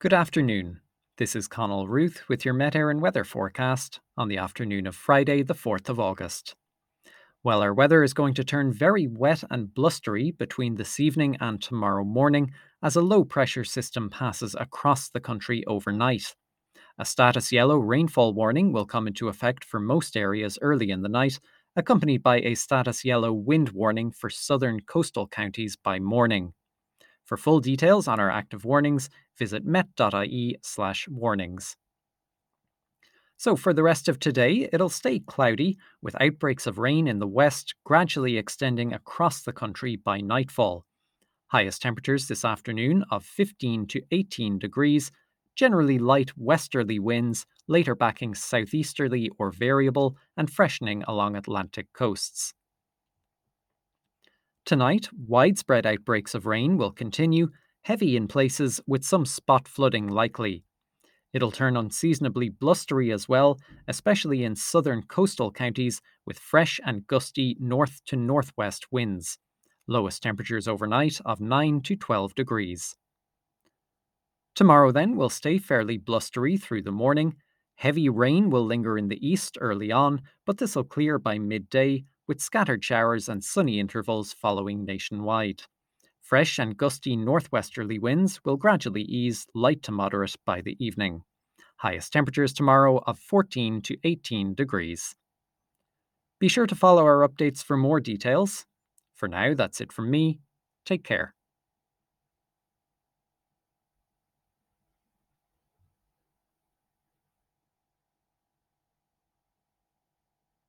Good afternoon. This is Connell Ruth with your Met Éireann weather forecast on the afternoon of Friday, the 4th of August. Well, our weather is going to turn very wet and blustery between this evening and tomorrow morning as a low pressure system passes across the country overnight. A status yellow rainfall warning will come into effect for most areas early in the night, accompanied by a status yellow wind warning for southern coastal counties by morning. For full details on our active warnings, visit met.ie/warnings. So, for the rest of today, it'll stay cloudy, with outbreaks of rain in the west gradually extending across the country by nightfall. Highest temperatures this afternoon of 15 to 18 degrees, generally light westerly winds, later backing southeasterly or variable, and freshening along Atlantic coasts. Tonight, widespread outbreaks of rain will continue, heavy in places with some spot flooding likely. It'll turn unseasonably blustery as well, especially in southern coastal counties with fresh and gusty north to northwest winds. Lowest temperatures overnight of 9 to 12 degrees. Tomorrow, then, will stay fairly blustery through the morning. Heavy rain will linger in the east early on, but this will clear by midday, with scattered showers and sunny intervals following nationwide. Fresh and gusty northwesterly winds will gradually ease light to moderate by the evening. Highest temperatures tomorrow of 14 to 18 degrees. Be sure to follow our updates for more details. For now, that's it from me. Take care.